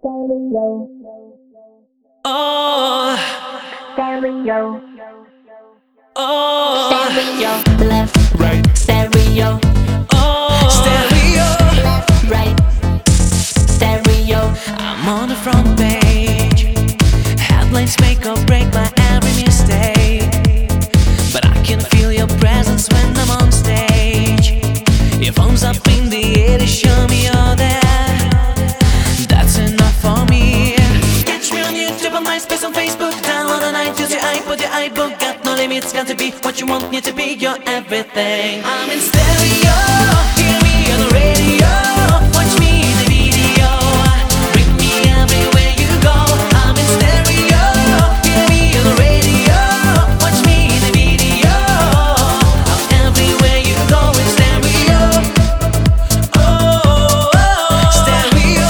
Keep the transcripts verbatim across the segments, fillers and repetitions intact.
Stereo. Oh, Stereo. oh, Stereo. Left, right, stereo. oh, stereo. Left, right, stereo. I'm on the front page. Headlines make or break my every mistake. But I can feel your presence when I'm on stage. Your phone's up in the air to show me you're there. That's enough for me. Catch me on YouTube, on MySpace, on Facebook. Download on iTunes, your iPod, your iBook. Got no limits, got to be what you want me to be. You're everything. I'm in stereo. Hear me on the radio. Watch me in the video. Bring me everywhere you go. I'm in stereo. Hear me on the radio. Watch me in the video. I'm everywhere you go in stereo. Oh, oh, stereo.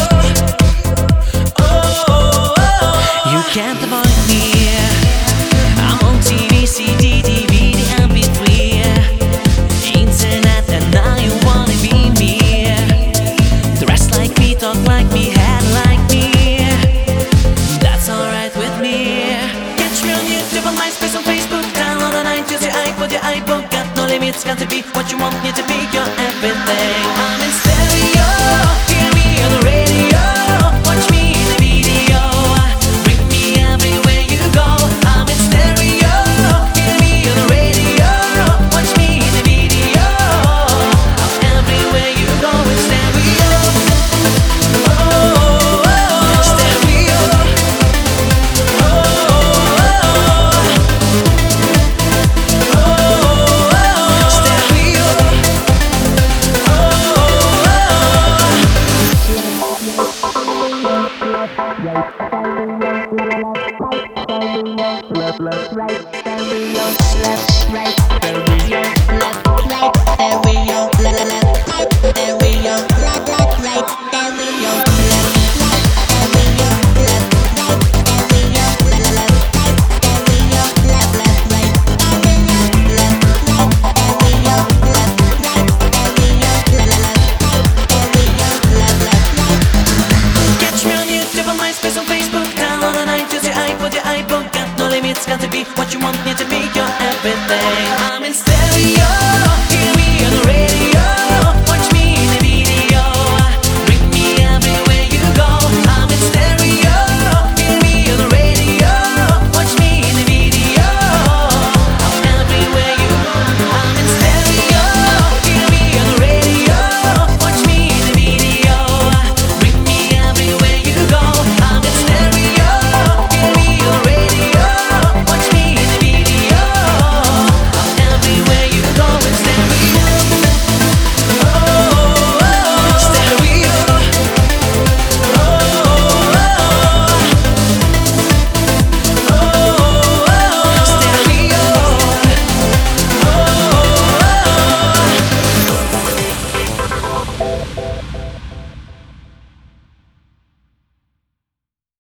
Oh, oh, you can't avoid me. I'm on T V, C D, D V D, M P three, internet, and now you wanna be me. Dress like me, talk like me, head like me. That's alright with me. Catch me on YouTube, on MySpace, on Facebook. Download on iTunes, your iPod, your iBook. Got no limits, got to be what you want me to be. You're everything. I'm in stereo. Hear me on the radio. Watch me in the video. Bring me everywhere you go. I'm in stereo. Hear me on the radio. Watch me in the video. I'm everywhere you go in stereo. Oh, oh, stereo. Oh, oh, oh, stereo. Left, left, right, stereo. Left, right, stereo. Left, right, stereo. Left, left, right, stereo. Left, left, right, stereo. Left, right, stereo. Left, right, stereo. Left, left, right, stereo. Left, left, right, stereo. Left, right, stereo. Left, right, stereo. Left, left, right, stereo. Left, left, right. Catch me on YouTube, on MySpace, on Facebook. Download on iTunes, your iPod, your iBook. Got no limits, got to be what you want me to be. You're everything.